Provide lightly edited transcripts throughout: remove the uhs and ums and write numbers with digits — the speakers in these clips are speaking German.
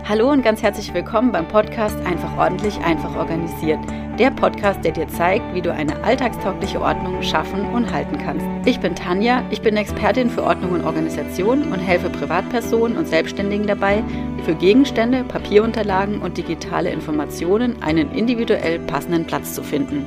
Hallo und ganz herzlich willkommen beim Podcast Einfach ordentlich, einfach organisiert. Der Podcast, der dir zeigt, wie du eine alltagstaugliche Ordnung schaffen und halten kannst. Ich bin Tanja, ich bin Expertin für Ordnung und Organisation und helfe Privatpersonen und Selbstständigen dabei, für Gegenstände, Papierunterlagen und digitale Informationen einen individuell passenden Platz zu finden.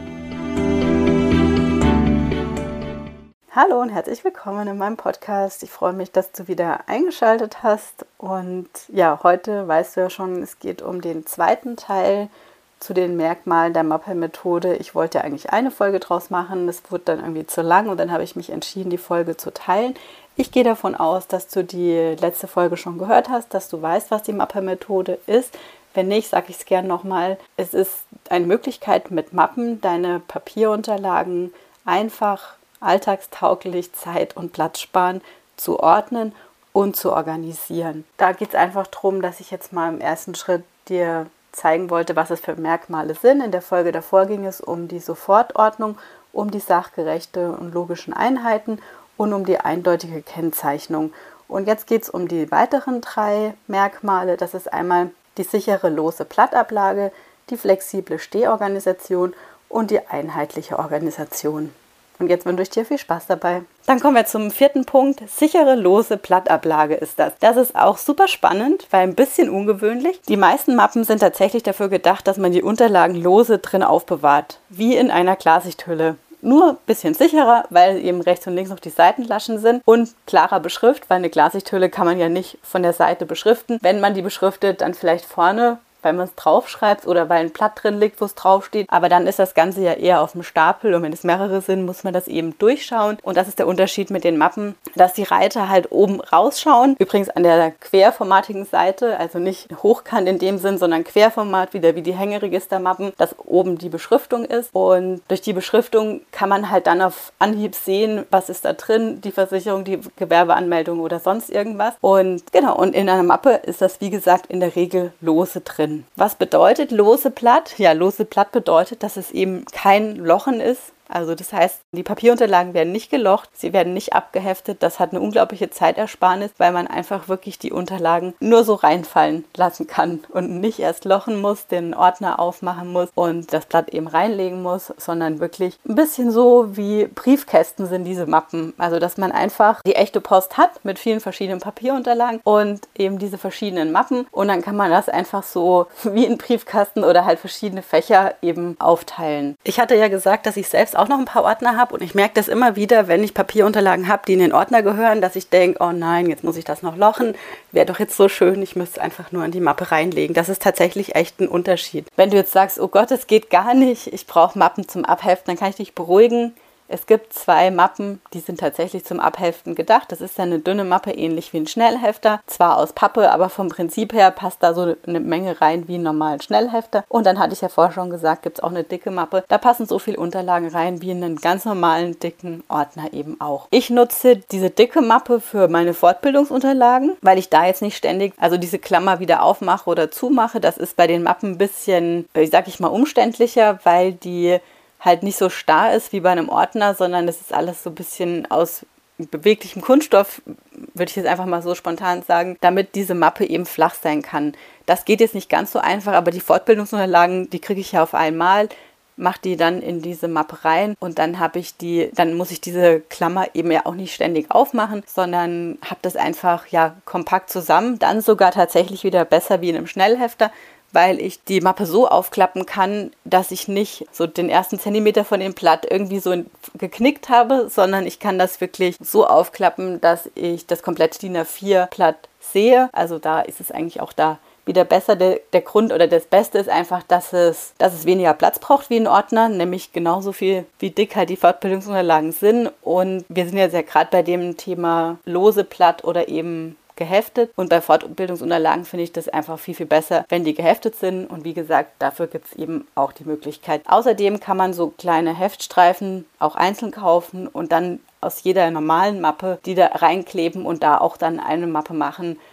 Hallo und herzlich willkommen in meinem Podcast. Ich freue mich, dass du wieder eingeschaltet hast. Und ja, heute weißt du ja schon, es geht um den zweiten Teil zu den Merkmalen der Mappe-Methode. Ich wollte ja eigentlich eine Folge draus machen, das wurde dann irgendwie zu lang und dann habe ich mich entschieden, die Folge zu teilen. Ich gehe davon aus, dass du die letzte Folge schon gehört hast, dass du weißt, was die Mappe-Methode ist. Wenn nicht, sage ich es gerne nochmal. Es ist eine Möglichkeit, mit Mappen deine Papierunterlagen einfach alltagstauglich, Zeit und Platz sparen, zu ordnen und zu organisieren. Da geht es einfach darum, dass ich jetzt mal im ersten Schritt dir zeigen wollte, was es für Merkmale sind. In der Folge davor ging es um die Sofortordnung, um die sachgerechte und logischen Einheiten und um die eindeutige Kennzeichnung. Und jetzt geht es um die weiteren 3 Merkmale. Das ist einmal die sichere lose Blattablage, die flexible Stehorganisation und die einheitliche Organisation. Und jetzt wünsche ich dir viel Spaß dabei. Dann kommen wir zum 4. Punkt. Sichere, lose Blattablage ist das. Das ist auch super spannend, weil ein bisschen ungewöhnlich. Die meisten Mappen sind tatsächlich dafür gedacht, dass man die Unterlagen lose drin aufbewahrt, wie in einer Klarsichthülle. Nur ein bisschen sicherer, weil eben rechts und links noch die Seitenlaschen sind und klarer Beschrift, weil eine Klarsichthülle kann man ja nicht von der Seite beschriften. Wenn man die beschriftet, dann vielleicht vorne, weil man es draufschreibt oder weil ein Blatt drin liegt, wo es draufsteht. Aber dann ist das Ganze ja eher auf dem Stapel und wenn es mehrere sind, muss man das eben durchschauen. Und das ist der Unterschied mit den Mappen, dass die Reiter halt oben rausschauen. Übrigens an der querformatigen Seite, also nicht hochkant in dem Sinn, sondern Querformat, wieder wie die Hängeregistermappen, dass oben die Beschriftung ist. Und durch die Beschriftung kann man halt dann auf Anhieb sehen, was ist da drin, die Versicherung, die Gewerbeanmeldung oder sonst irgendwas. Und genau, und in einer Mappe ist das, wie gesagt, in der Regel lose drin. Was bedeutet lose Blatt? Ja, lose Blatt bedeutet, dass es eben kein Lochen ist. Also das heißt, die Papierunterlagen werden nicht gelocht, sie werden nicht abgeheftet. Das hat eine unglaubliche Zeitersparnis, weil man einfach wirklich die Unterlagen nur so reinfallen lassen kann und nicht erst lochen muss, den Ordner aufmachen muss und das Blatt eben reinlegen muss, sondern wirklich ein bisschen so wie Briefkästen sind diese Mappen. Also dass man einfach die echte Post hat mit vielen verschiedenen Papierunterlagen und eben diese verschiedenen Mappen und dann kann man das einfach so wie in Briefkasten oder halt verschiedene Fächer eben aufteilen. Ich hatte ja gesagt, dass ich selbst auch noch ein paar Ordner habe und ich merke das immer wieder, wenn ich Papierunterlagen habe, die in den Ordner gehören, dass ich denke, oh nein, jetzt muss ich das noch lochen, wäre doch jetzt so schön, ich müsste es einfach nur in die Mappe reinlegen. Das ist tatsächlich echt ein Unterschied. Wenn du jetzt sagst, oh Gott, es geht gar nicht, ich brauche Mappen zum Abheften, dann kann ich dich beruhigen. Es gibt 2 Mappen, die sind tatsächlich zum Abheften gedacht. Das ist ja eine dünne Mappe, ähnlich wie ein Schnellhefter. Zwar aus Pappe, aber vom Prinzip her passt da so eine Menge rein wie einen normalen Schnellhefter. Und dann hatte ich ja vorher schon gesagt, gibt es auch eine dicke Mappe. Da passen so viele Unterlagen rein wie in einen ganz normalen, dicken Ordner eben auch. Ich nutze diese dicke Mappe für meine Fortbildungsunterlagen, weil ich da jetzt nicht ständig, also diese Klammer wieder aufmache oder zumache. Das ist bei den Mappen ein bisschen, sag ich mal, umständlicher, weil die halt nicht so starr ist wie bei einem Ordner, sondern es ist alles so ein bisschen aus beweglichem Kunststoff, würde ich jetzt einfach mal so spontan sagen, damit diese Mappe eben flach sein kann. Das geht jetzt nicht ganz so einfach, aber die Fortbildungsunterlagen, die kriege ich ja auf einmal, mache die dann in diese Mappe rein und dann dann muss ich diese Klammer eben ja auch nicht ständig aufmachen, sondern habe das einfach ja kompakt zusammen, dann sogar tatsächlich wieder besser wie in einem Schnellhefter, weil ich die Mappe so aufklappen kann, dass ich nicht so den ersten Zentimeter von dem Blatt irgendwie so geknickt habe, sondern ich kann das wirklich so aufklappen, dass ich das komplette DIN A4 Blatt sehe. Also da ist es eigentlich auch da wieder besser. Der Grund oder das Beste ist einfach, dass es weniger Platz braucht wie ein Ordner, nämlich genauso viel wie dick halt die Fortbildungsunterlagen sind. Und wir sind ja sehr gerade bei dem Thema lose Blatt oder eben geheftet und bei Fortbildungsunterlagen finde ich das einfach viel, viel besser, wenn die geheftet sind und wie gesagt, dafür gibt es eben auch die Möglichkeit. Außerdem kann man so kleine Heftstreifen auch einzeln kaufen und dann aus jeder normalen Mappe die da reinkleben und da auch dann eine Mappe machen,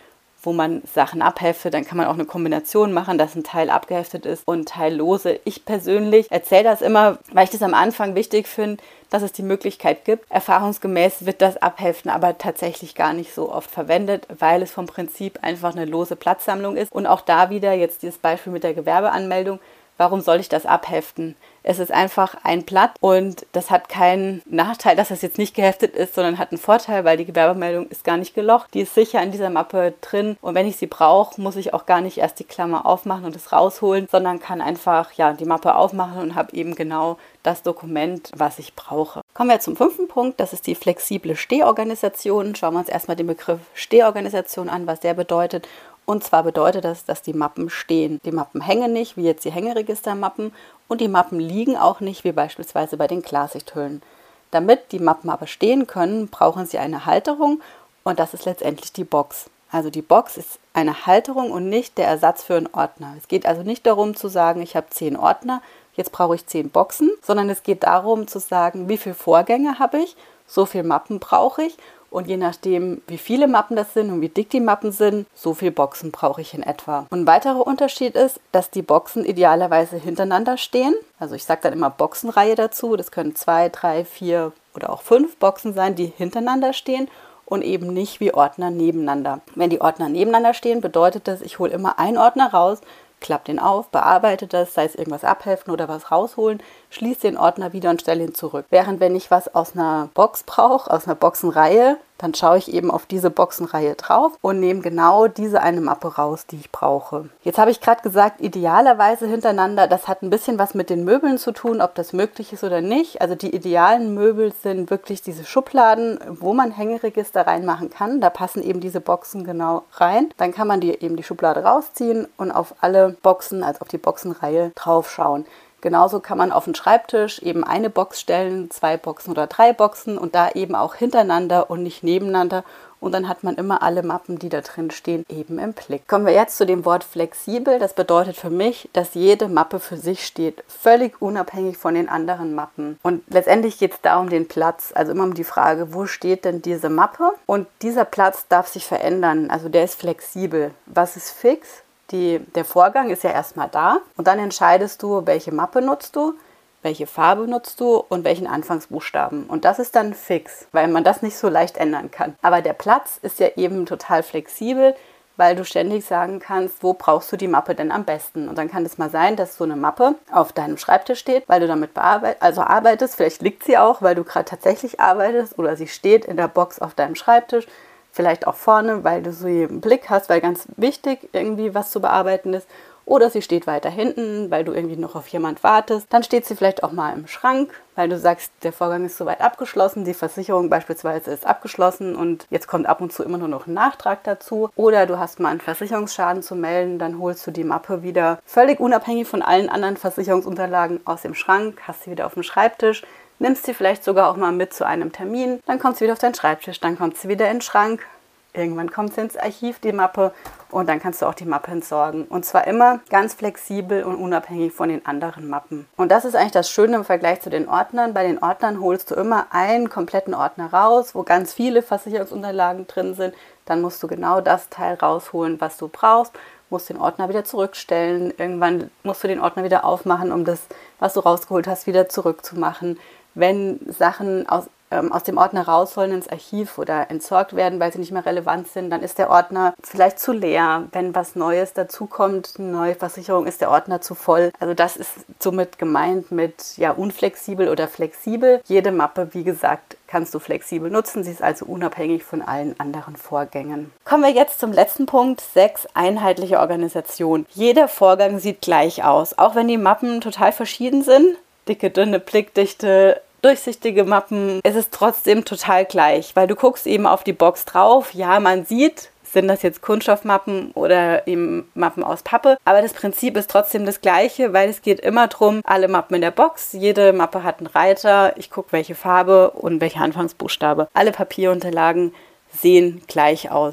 wo man Sachen abheftet. Dann kann man auch eine Kombination machen, dass ein Teil abgeheftet ist und ein Teil lose. Ich persönlich erzähle das immer, weil ich das am Anfang wichtig finde, dass es die Möglichkeit gibt. Erfahrungsgemäß wird das Abheften aber tatsächlich gar nicht so oft verwendet, weil es vom Prinzip einfach eine lose Platzsammlung ist. Und auch da wieder jetzt dieses Beispiel mit der Gewerbeanmeldung. Warum soll ich das abheften? Es ist einfach ein Blatt und das hat keinen Nachteil, dass es jetzt nicht geheftet ist, sondern hat einen Vorteil, weil die Gewerbemeldung ist gar nicht gelocht. Die ist sicher in dieser Mappe drin und wenn ich sie brauche, muss ich auch gar nicht erst die Klammer aufmachen und es rausholen, sondern kann einfach die Mappe aufmachen und habe eben genau das Dokument, was ich brauche. Kommen wir zum 5. Punkt, das ist die flexible Stehorganisation. Schauen wir uns erstmal den Begriff Stehorganisation an, was der bedeutet. Und zwar bedeutet das, dass die Mappen stehen. Die Mappen hängen nicht, wie jetzt die Hängeregistermappen, und die Mappen liegen auch nicht, wie beispielsweise bei den Klarsichthüllen. Damit die Mappen aber stehen können, brauchen sie eine Halterung und das ist letztendlich die Box. Also die Box ist eine Halterung und nicht der Ersatz für einen Ordner. Es geht also nicht darum zu sagen, ich habe 10 Ordner, jetzt brauche ich 10 Boxen, sondern es geht darum zu sagen, wie viele Vorgänge habe ich, so viele Mappen brauche ich. Und je nachdem, wie viele Mappen das sind und wie dick die Mappen sind, so viele Boxen brauche ich in etwa. Und ein weiterer Unterschied ist, dass die Boxen idealerweise hintereinander stehen. Also ich sage dann immer Boxenreihe dazu. Das können 2, 3, 4 oder auch 5 Boxen sein, die hintereinander stehen und eben nicht wie Ordner nebeneinander. Wenn die Ordner nebeneinander stehen, bedeutet das, ich hole immer einen Ordner raus, klappe den auf, bearbeite das, sei es irgendwas abheften oder was rausholen, schließe den Ordner wieder und stelle ihn zurück. Während wenn ich was aus einer Box brauche, aus einer Boxenreihe, dann schaue ich eben auf diese Boxenreihe drauf und nehme genau diese eine Mappe raus, die ich brauche. Jetzt habe ich gerade gesagt, idealerweise hintereinander, das hat ein bisschen was mit den Möbeln zu tun, ob das möglich ist oder nicht. Also die idealen Möbel sind wirklich diese Schubladen, wo man Hängeregister reinmachen kann. Da passen eben diese Boxen genau rein. Dann kann man die Schublade rausziehen und auf alle Boxen, also auf die Boxenreihe drauf schauen. Genauso kann man auf den Schreibtisch eben eine Box stellen, 2 Boxen oder 3 Boxen und da eben auch hintereinander und nicht nebeneinander. Und dann hat man immer alle Mappen, die da drin stehen, eben im Blick. Kommen wir jetzt zu dem Wort flexibel. Das bedeutet für mich, dass jede Mappe für sich steht, völlig unabhängig von den anderen Mappen. Und letztendlich geht es da um den Platz, also immer um die Frage, wo steht denn diese Mappe? Und dieser Platz darf sich verändern, also der ist flexibel. Was ist fix? Der Vorgang ist ja erstmal da und dann entscheidest du, welche Mappe nutzt du, welche Farbe nutzt du und welchen Anfangsbuchstaben. Und das ist dann fix, weil man das nicht so leicht ändern kann. Aber der Platz ist ja eben total flexibel, weil du ständig sagen kannst, wo brauchst du die Mappe denn am besten. Und dann kann es mal sein, dass so eine Mappe auf deinem Schreibtisch steht, weil du damit arbeitest. Vielleicht liegt sie auch, weil du gerade tatsächlich arbeitest oder sie steht in der Box auf deinem Schreibtisch. Vielleicht auch vorne, weil du sie im Blick hast, weil ganz wichtig irgendwie was zu bearbeiten ist. Oder sie steht weiter hinten, weil du irgendwie noch auf jemand wartest. Dann steht sie vielleicht auch mal im Schrank, weil du sagst, der Vorgang ist soweit abgeschlossen, die Versicherung beispielsweise ist abgeschlossen und jetzt kommt ab und zu immer nur noch ein Nachtrag dazu. Oder du hast mal einen Versicherungsschaden zu melden, dann holst du die Mappe wieder völlig unabhängig von allen anderen Versicherungsunterlagen aus dem Schrank, hast sie wieder auf dem Schreibtisch. Nimmst sie vielleicht sogar auch mal mit zu einem Termin, dann kommt sie wieder auf deinen Schreibtisch, dann kommt sie wieder in den Schrank, irgendwann kommt sie ins Archiv, die Mappe, und dann kannst du auch die Mappe entsorgen. Und zwar immer ganz flexibel und unabhängig von den anderen Mappen. Und das ist eigentlich das Schöne im Vergleich zu den Ordnern. Bei den Ordnern holst du immer einen kompletten Ordner raus, wo ganz viele Versicherungsunterlagen drin sind. Dann musst du genau das Teil rausholen, was du brauchst. Musst den Ordner wieder zurückstellen. Irgendwann musst du den Ordner wieder aufmachen, um das, was du rausgeholt hast, wieder zurückzumachen. Wenn Sachen aus dem Ordner raus sollen ins Archiv oder entsorgt werden, weil sie nicht mehr relevant sind, dann ist der Ordner vielleicht zu leer. Wenn was Neues dazukommt, eine neue Versicherung, ist der Ordner zu voll. Also das ist somit gemeint mit unflexibel oder flexibel. Jede Mappe, wie gesagt, kannst du flexibel nutzen. Sie ist also unabhängig von allen anderen Vorgängen. Kommen wir jetzt zum letzten Punkt, 6, einheitliche Organisation. Jeder Vorgang sieht gleich aus, auch wenn die Mappen total verschieden sind. Dicke, dünne, blickdichte, durchsichtige Mappen, es ist trotzdem total gleich, weil du guckst eben auf die Box drauf. Ja, man sieht, sind das jetzt Kunststoffmappen oder eben Mappen aus Pappe, aber das Prinzip ist trotzdem das gleiche, weil es geht immer darum, alle Mappen in der Box, jede Mappe hat einen Reiter, ich gucke, welche Farbe und welcher Anfangsbuchstabe. Alle Papierunterlagen sehen gleich aus.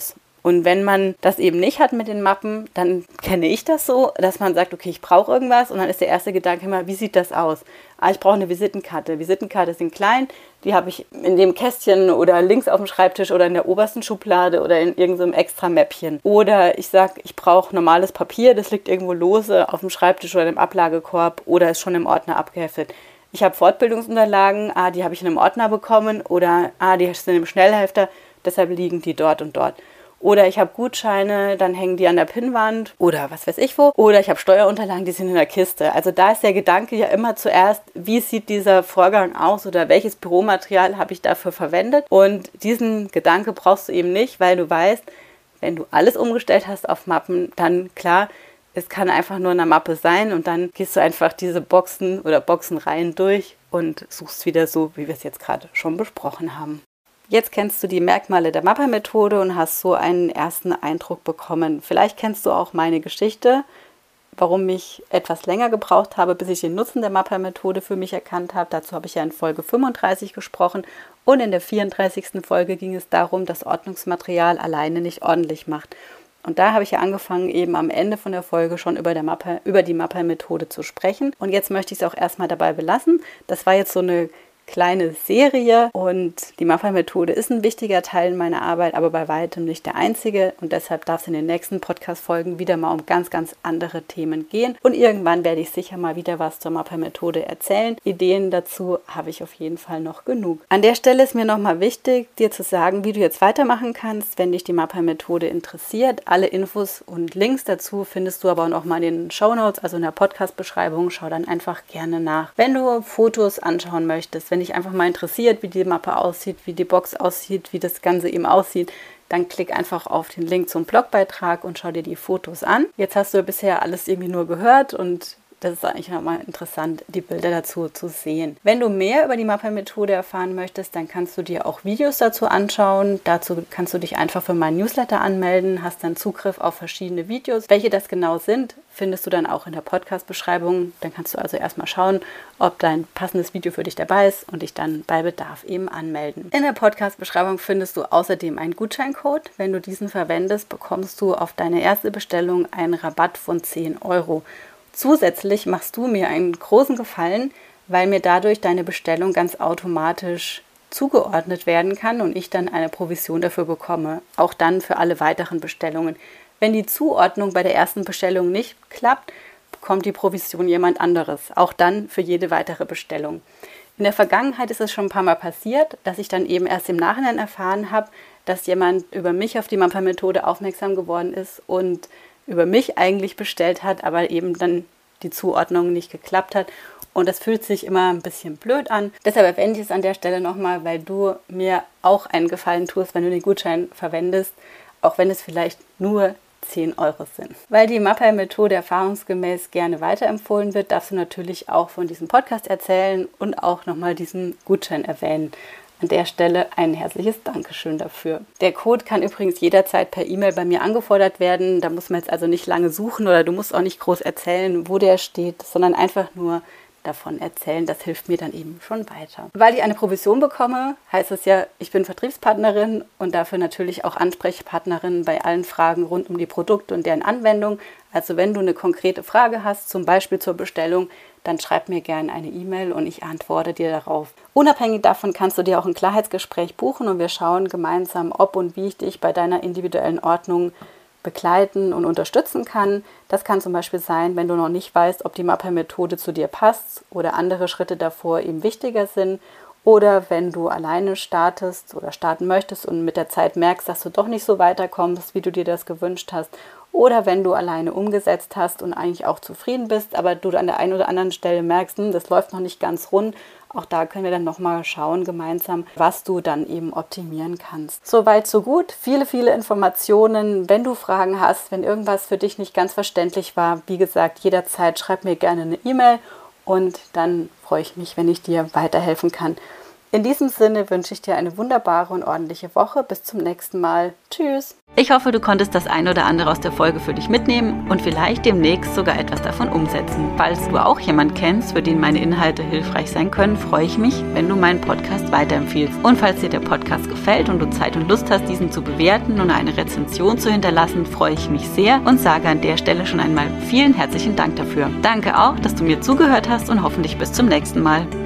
Und wenn man das eben nicht hat mit den Mappen, dann kenne ich das so, dass man sagt, okay, ich brauche irgendwas und dann ist der erste Gedanke immer, wie sieht das aus? Ich brauche eine Visitenkarte. Visitenkarten sind klein, die habe ich in dem Kästchen oder links auf dem Schreibtisch oder in der obersten Schublade oder in irgendeinem extra Mäppchen. Oder ich sage, ich brauche normales Papier, das liegt irgendwo lose auf dem Schreibtisch oder im Ablagekorb oder ist schon im Ordner abgeheftet. Ich habe Fortbildungsunterlagen, die habe ich in einem Ordner bekommen oder die sind im Schnellhefter, deshalb liegen die dort und dort. Oder ich habe Gutscheine, dann hängen die an der Pinnwand oder was weiß ich wo. Oder ich habe Steuerunterlagen, die sind in der Kiste. Also da ist der Gedanke ja immer zuerst, wie sieht dieser Vorgang aus oder welches Büromaterial habe ich dafür verwendet. Und diesen Gedanke brauchst du eben nicht, weil du weißt, wenn du alles umgestellt hast auf Mappen, dann klar, es kann einfach nur eine Mappe sein und dann gehst du einfach diese Boxen oder Boxenreihen durch und suchst wieder so, wie wir es jetzt gerade schon besprochen haben. Jetzt kennst du die Merkmale der Mapper-Methode und hast so einen ersten Eindruck bekommen. Vielleicht kennst du auch meine Geschichte, warum ich etwas länger gebraucht habe, bis ich den Nutzen der Mapper-Methode für mich erkannt habe. Dazu habe ich ja in Folge 35 gesprochen und in der 34. Folge ging es darum, dass Ordnungsmaterial alleine nicht ordentlich macht. Und da habe ich ja angefangen, eben am Ende von der Folge schon über die Mapper-Methode zu sprechen. Und jetzt möchte ich es auch erstmal dabei belassen. Das war jetzt so eine kleine Serie und die Mapper-Methode ist ein wichtiger Teil meiner Arbeit, aber bei weitem nicht der einzige und deshalb darf es in den nächsten Podcast-Folgen wieder mal um ganz, ganz andere Themen gehen und irgendwann werde ich sicher mal wieder was zur Mapper-Methode erzählen. Ideen dazu habe ich auf jeden Fall noch genug. An der Stelle ist mir nochmal wichtig, dir zu sagen, wie du jetzt weitermachen kannst, wenn dich die Mapper-Methode interessiert. Alle Infos und Links dazu findest du aber auch mal in den Shownotes, also in der Podcast-Beschreibung. Schau dann einfach gerne nach. Wenn du Fotos anschauen möchtest, wenn dich einfach mal interessiert, wie die Mappe aussieht, wie die Box aussieht, wie das Ganze eben aussieht, dann klick einfach auf den Link zum Blogbeitrag und schau dir die Fotos an. Jetzt hast du bisher alles irgendwie nur gehört und das ist eigentlich nochmal interessant, die Bilder dazu zu sehen. Wenn du mehr über die Mapper-Methode erfahren möchtest, dann kannst du dir auch Videos dazu anschauen. Dazu kannst du dich einfach für meinen Newsletter anmelden, hast dann Zugriff auf verschiedene Videos. Welche das genau sind, findest du dann auch in der Podcast-Beschreibung. Dann kannst du also erstmal schauen, ob dein passendes Video für dich dabei ist und dich dann bei Bedarf eben anmelden. In der Podcast-Beschreibung findest du außerdem einen Gutscheincode. Wenn du diesen verwendest, bekommst du auf deine erste Bestellung einen Rabatt von 10 Euro. Zusätzlich machst du mir einen großen Gefallen, weil mir dadurch deine Bestellung ganz automatisch zugeordnet werden kann und ich dann eine Provision dafür bekomme. Auch dann für alle weiteren Bestellungen. Wenn die Zuordnung bei der ersten Bestellung nicht klappt, bekommt die Provision jemand anderes. Auch dann für jede weitere Bestellung. In der Vergangenheit ist es schon ein paar Mal passiert, dass ich dann eben erst im Nachhinein erfahren habe, dass jemand über mich auf die Mapper-Methode aufmerksam geworden ist und über mich eigentlich bestellt hat, aber eben dann die Zuordnung nicht geklappt hat. Und das fühlt sich immer ein bisschen blöd an. Deshalb erwähne ich es an der Stelle nochmal, weil du mir auch einen Gefallen tust, wenn du den Gutschein verwendest, auch wenn es vielleicht nur 10 Euro sind. Weil die Mapper-Methode erfahrungsgemäß gerne weiterempfohlen wird, darfst du natürlich auch von diesem Podcast erzählen und auch nochmal diesen Gutschein erwähnen. An der Stelle ein herzliches Dankeschön dafür. Der Code kann übrigens jederzeit per E-Mail bei mir angefordert werden. Da muss man jetzt also nicht lange suchen oder du musst auch nicht groß erzählen, wo der steht, sondern einfach nur davon erzählen. Das hilft mir dann eben schon weiter. Weil ich eine Provision bekomme, heißt es ja, ich bin Vertriebspartnerin und dafür natürlich auch Ansprechpartnerin bei allen Fragen rund um die Produkte und deren Anwendung. Also wenn du eine konkrete Frage hast, zum Beispiel zur Bestellung, dann schreib mir gerne eine E-Mail und ich antworte dir darauf. Unabhängig davon kannst du dir auch ein Klarheitsgespräch buchen und wir schauen gemeinsam, ob und wie ich dich bei deiner individuellen Ordnung begleiten und unterstützen kann. Das kann zum Beispiel sein, wenn du noch nicht weißt, ob die Mapper-Methode zu dir passt oder andere Schritte davor eben wichtiger sind. Oder wenn du alleine startest oder starten möchtest und mit der Zeit merkst, dass du doch nicht so weiterkommst, wie du dir das gewünscht hast. Oder wenn du alleine umgesetzt hast und eigentlich auch zufrieden bist, aber du an der einen oder anderen Stelle merkst, das läuft noch nicht ganz rund. Auch da können wir dann nochmal schauen gemeinsam, was du dann eben optimieren kannst. Soweit, so gut. Viele, viele Informationen. Wenn du Fragen hast, wenn irgendwas für dich nicht ganz verständlich war, wie gesagt, jederzeit schreib mir gerne eine E-Mail und dann freue ich mich, wenn ich dir weiterhelfen kann. In diesem Sinne wünsche ich dir eine wunderbare und ordentliche Woche. Bis zum nächsten Mal. Tschüss. Ich hoffe, du konntest das ein oder andere aus der Folge für dich mitnehmen und vielleicht demnächst sogar etwas davon umsetzen. Falls du auch jemanden kennst, für den meine Inhalte hilfreich sein können, freue ich mich, wenn du meinen Podcast weiterempfiehlst. Und falls dir der Podcast gefällt und du Zeit und Lust hast, diesen zu bewerten und eine Rezension zu hinterlassen, freue ich mich sehr und sage an der Stelle schon einmal vielen herzlichen Dank dafür. Danke auch, dass du mir zugehört hast und hoffentlich bis zum nächsten Mal.